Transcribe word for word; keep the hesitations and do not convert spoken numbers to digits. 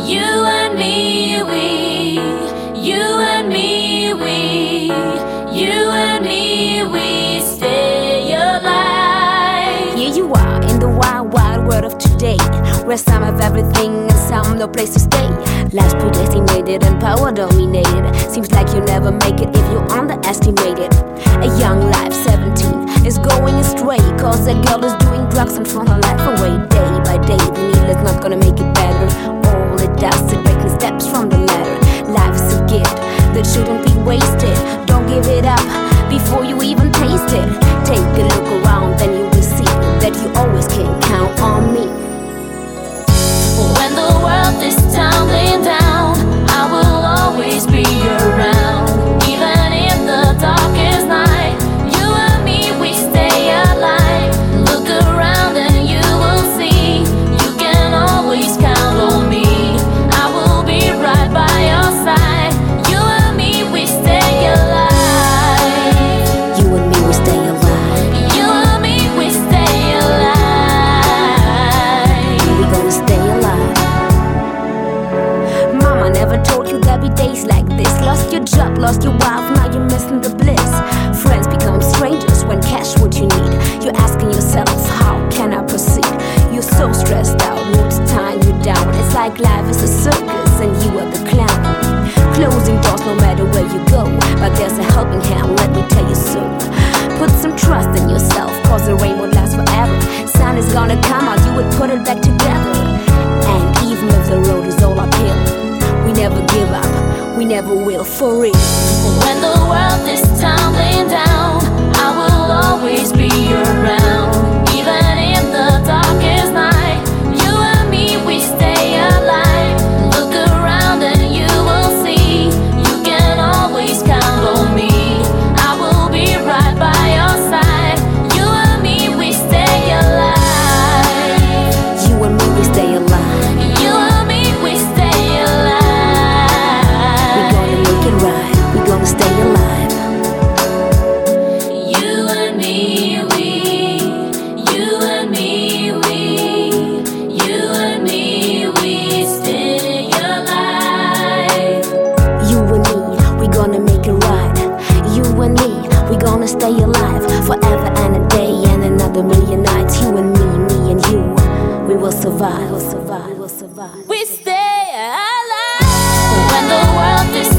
You and me, we, you and me, we, you and me, we stay alive. Here you are in the wild, wild world of today, where some have everything and some no place to stay. Life's predestinated and power dominated. Seems like you never make it if you underestimate it. A young life, seventeen, is going astray, cause that girl is doing drugs and throwing her life away. Day by day, the needle is not gonna make it better. All it does is breaking steps from the ladder. Life is a gift that shouldn't be wasted. Don't give it up before you even taste it. Take a look around, then you will see that you always can count on me. When the world is tumbling down, I will always be around. Even in the darkest night, you and me, we stay alive. Look around and you will see, you can always count on me. I will be right by your side. You and me, we stay alive. You and me, we stay alive. You and me, we stay alive. We gonna stay alive. Mama never told you there'd be days like this. Lost your job, lost your wife, now you're missing the bliss. Friends become strangers when cash what you need. You're asking yourself, how can I proceed? You're so stressed out, what's tying you down? It's like life is a circus and you are the clown. Closing doors no matter where you go, but there's a helping hand, let me tell you so. Put some trust in yourself, cause the rain won't last forever. Sun is gonna come out, you would put it back together. And even if the road is all uphill, we never give up, we never will, for real. When the world is tumbling down, I will always be around. Even in the darkest night, you and me, we stay alive. Look around and you will see, you can always count on me. I will be right by your side. You and me, we stay alive. You and me, we stay alive. You and me, we stay alive. We gonna make it right, we gonna stay alive. You and me, we, you and me, we, you and me, we stay alive. You and me, we gonna make it right. You and me, we gonna stay alive forever and a day and another million nights. You and me, me and you, we will survive. We'll survive. We'll survive. We stay alive. When the world is